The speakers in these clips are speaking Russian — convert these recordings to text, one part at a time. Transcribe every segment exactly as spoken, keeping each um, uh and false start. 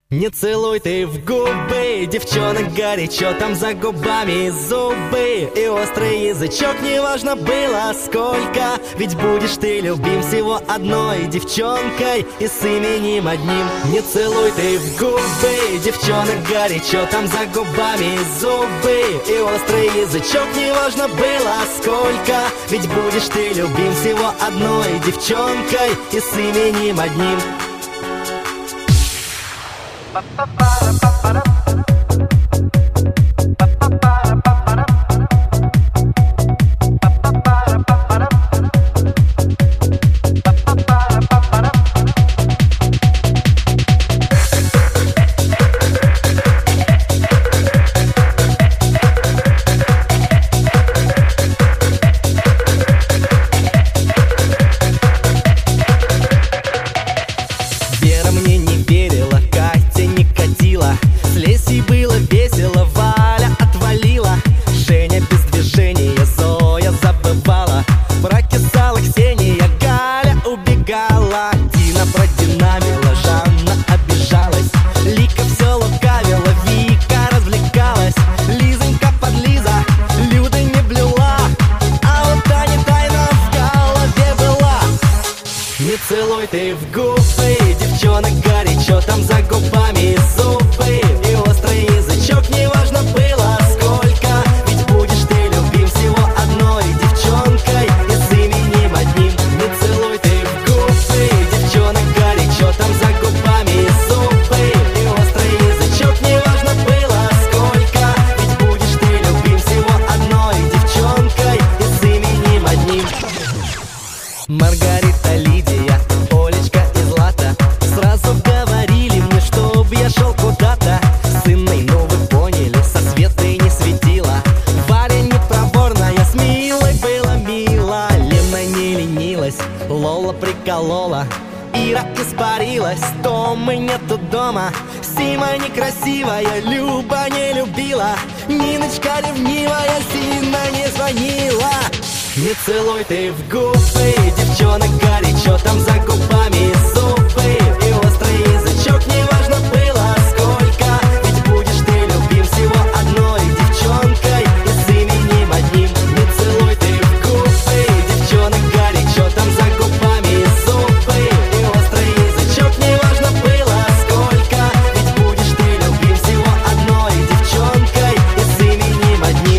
Не целуй ты в губы, девчонок, горячо там за губами зубы и острый язычок, неважно было сколько, ведь будешь ты любим всего одной девчонкой и с именем одним. Не целуй ты в губы, девчонок, горячо там за губами зубы и острый язычок, неважно было сколько, ведь будешь ты любим всего одной девчонкой и с именем одним. Вера мне не верила, Катя не катила, с Лесей было весело, Валя отвалила, Женя без движения, Зоя забывала, прокисала Ксения, Галя убегала, Дина продинамила, Жанна обижалась, Лика все лукавила, Вика развлекалась, Лизонька подлиза, Люда не блюла, а вот Таня тайна в голове была. Не целуй ты в губы, девчонок, горячо там за губами зубы и острый язычок, неважно было сколько, ведь будешь ты любим всего одной девчонкой и с именем одним. Не целуй ты в губы, девчонок, горячо там за губами зубы и острый язычок, неважно было сколько, ведь будешь ты любим всего одной девчонкой и с именем одним. Маргарита, Лидия, Олечка и Злата сразу говорили мне, чтоб я шел куда-то с Инной, но вы поняли, со Светой не светила. Варя непроворная, с Милой было мило, Лена не ленилась, Лола приколола, Ира испарилась, Томы нету дома, Сима некрасивая, Люба не любила, Ниночка ревнивая, Сина не звонила. Не целуй ты в губы, девчонок, горячо там за губами зубы и острый язычок, неважно было сколько, ведь будешь ты любим всего одной девчонкой и с именем одним. Не целуй ты в губы, девчонок, горячо там за губами зубы и острый язычок, неважно было сколько, ведь будешь ты любим всего одной девчонкой и с именем одним.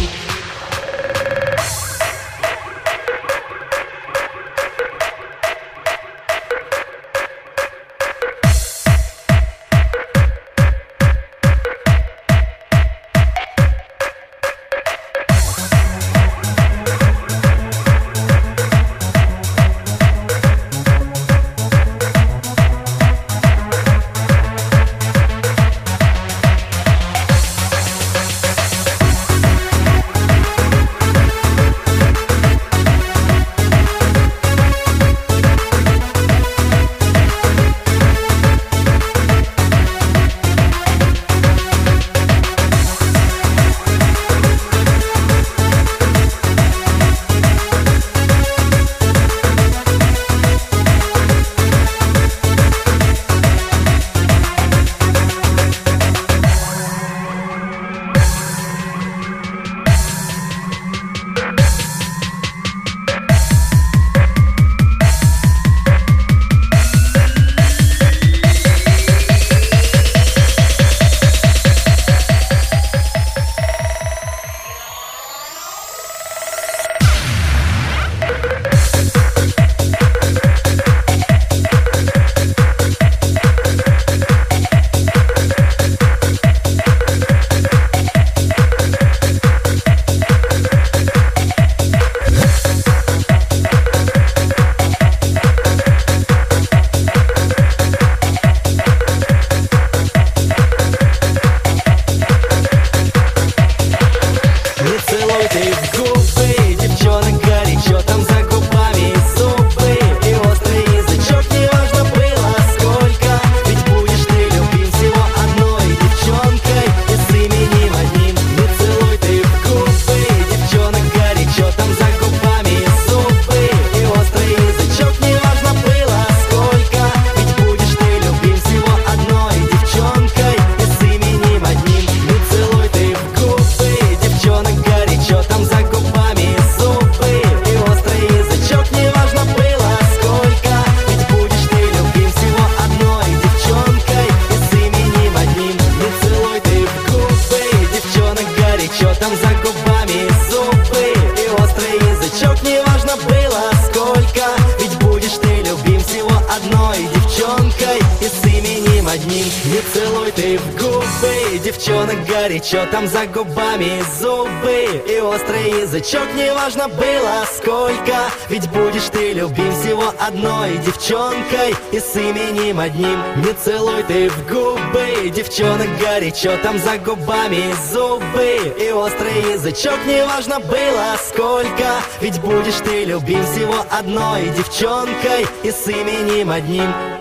не целуй ты в губы. Девчонок горячо, там за губами зубы и острый язычок. Неважно было сколько, ведь будешь ты любим всего одной девчонкой и с именем одним. Не целуй ты в губы. Девчонок горячо, там за губами зубы и острый язычок. Неважно было сколько, ведь будешь ты любим всего одной девчонкой и с именем одним.